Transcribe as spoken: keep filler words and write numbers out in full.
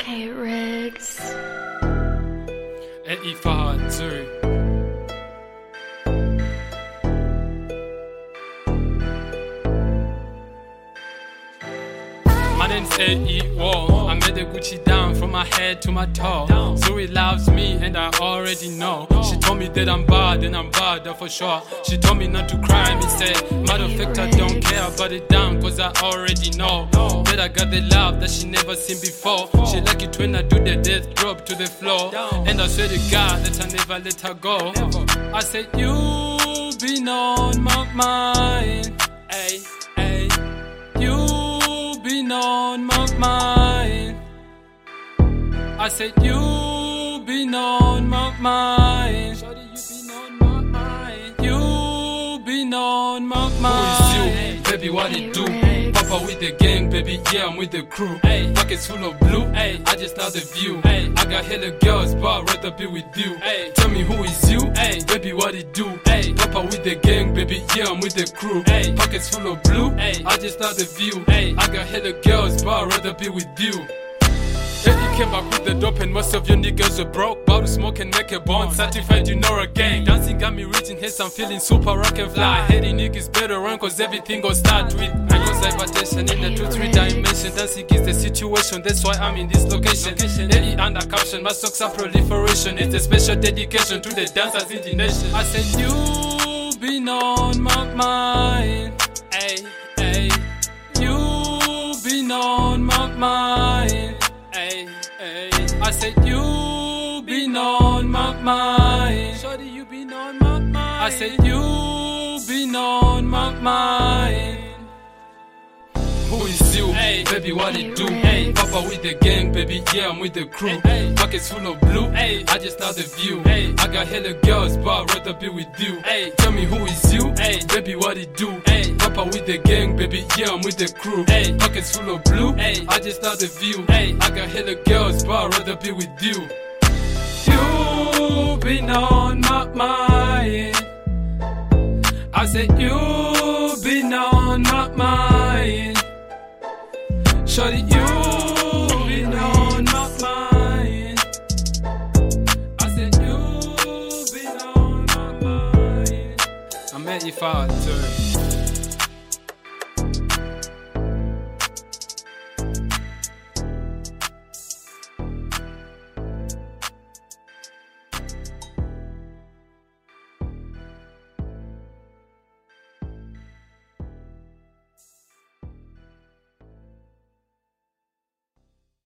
Okay, Riggs. Eddie Fahad Zuri. My name's Eddie Wall. I made the Gucci down from my head to my toe. Zuri loves me and I already know. She told me that I'm bad and I'm bad, that for sure. She told me not to cry, me said, matter of fact I don't care about it down, cause I already know that I got the love that she never seen before. She like it when I do the death drop to the floor, and I swear to God that I never let her go. I said you been on my mind, ay, ay. You been on my mind. I said you been on my mind. Shawty, you been on my mind. You been on my mind. Who is you, baby? What it do? Papa with the gang, baby. Yeah, I'm with the crew. Ay, pockets full of blue. Ay, I just love the view. Ay, I got hella girls, but I'd rather be with you. Ay, tell me who is you? Ay, baby, what it do? Ay, Papa with the gang, baby. Yeah, I'm with the crew. Ay, pockets full of blue. Ay, I just love the view. Ay, I got hella girls, but I'd rather be with you. Eddie came back with the dope and most of your niggas were broke. Bout to smoke and make a bond, certified you know a gang. Dancing got me reaching hits, I'm feeling super rock and fly. Hating niggas better run cause everything gon' start with I cause hypertension in the two, three dimension. Dancing is the situation, that's why I'm in this location. Eddie under caption, my songs are proliferation. It's a special dedication to the dancers in the nation. I said you been on my mind, ay, ay. You been on my mind. Ay, ay. I said you been on my mind. Shawty, you been on my mind. I said you been on my mind. Who is you? Ay, baby, what it do? Ay, Papa with the gang, baby, yeah, I'm with the crew. Ay, pockets full of blue. Ay, I just love the view. Ay, I got hella girls, but I'd rather be with you. Ay, tell me who is you? Ay, baby, what it do? Ay, Papa with the gang, baby, yeah, I'm with the crew. Ay, pockets full of blue. Ay, I just love the view. Ay, I got hella girls, but I'd rather be with you. You been on my mind. I said you been on my mind. Shawty, you been on my mind. I said you been on my mind. I'm Eddie Fahad Zuri.